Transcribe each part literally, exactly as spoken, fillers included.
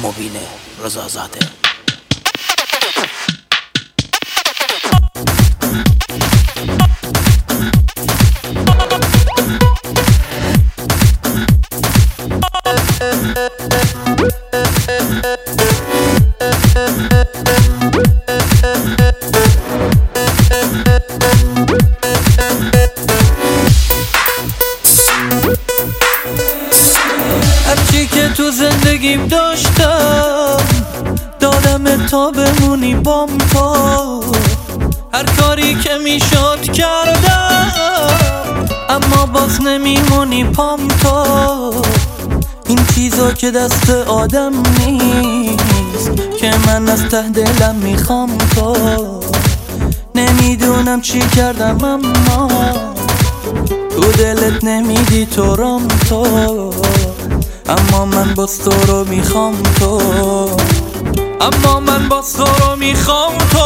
مبین رضازاده. هرچی که تو زندگیم داشتم دادم تا بمونی بام تو، هر کاری که میشد کردم اما باز نمیمونی پام تو. این چیزا که دست آدم نیست که من از ته دلم میخوام تو. نمیدونم چی کردم اما تو دلت نمیدی تو رام تو. اما من باز تو رو میخوام تو، اما من باز تو رو میخوام تو.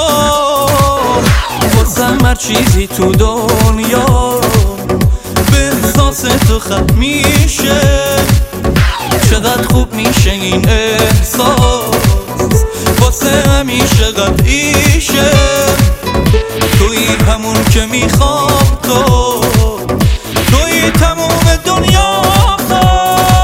واسم هر چیزی تو دنیا به احساس تو ختم میشه. چقدر خوب میشه این احساس، واسه همیشه قطعیشه. توی همون که میخوام تو، توی تموم دنیا تو.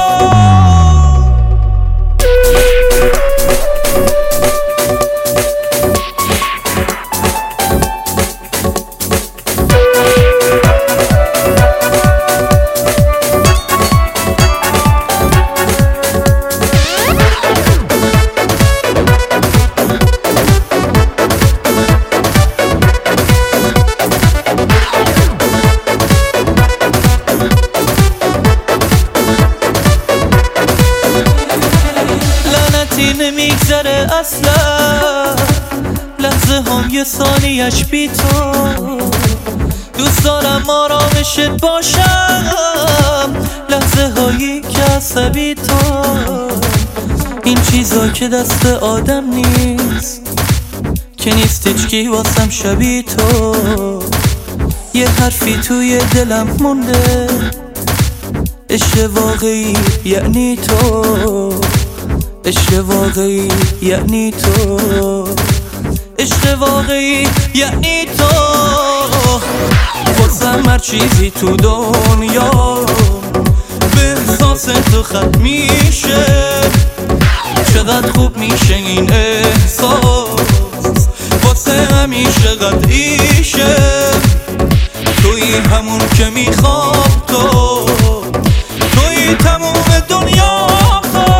نمیگذره اصلا لحظه هم یه ثانیش بی تو. دوست دارم آرامشت باشم لحظه هایی که عصبی تو. این چیزا که دست آدم نیست که نیست هیچکی واسم شبیه تو. یه حرفی توی دلم مونده، عشق واقعی یعنی تو. عشق واقعی یعنی تو، عشق واقعی یعنی تو. واسم هر چیزی تو دنیا به احساس تو ختم میشه. چقدر خوب میشه این احساس، واسه همیشه قطعیشه. توی همون که میخوام تو، توی تموم دنیا تو.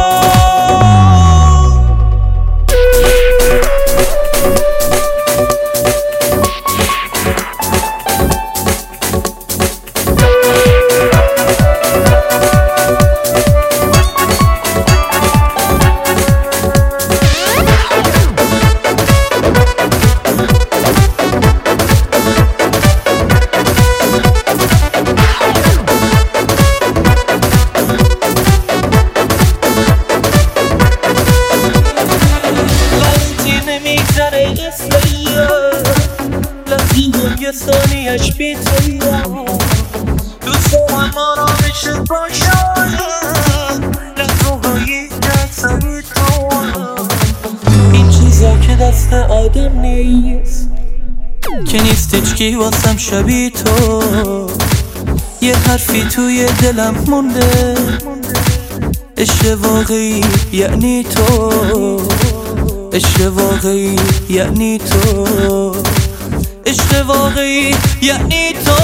نمیگذره اسمیا لحظی هم یه ثانیش بی تو. دوست دارم آرامشت باشم لحظه هایی که عصبی تو. این چیزا که دست آدم نیست که نیست هیچکی واسم شبیه تو. یه حرفی توی دلم مونده، عشق واقعی یعنی تو. عشق واقعی یعنی تو، عشق واقعی یعنی تو.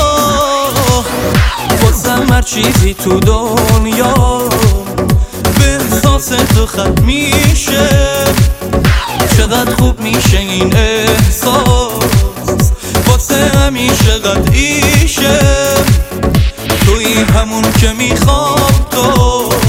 واسم هر چیزی تو دنیا به احساس تو ختم میشه. چقدر خوب میشه این احساس، واسه همیشه قطعیشه. توی همون که میخوام تو،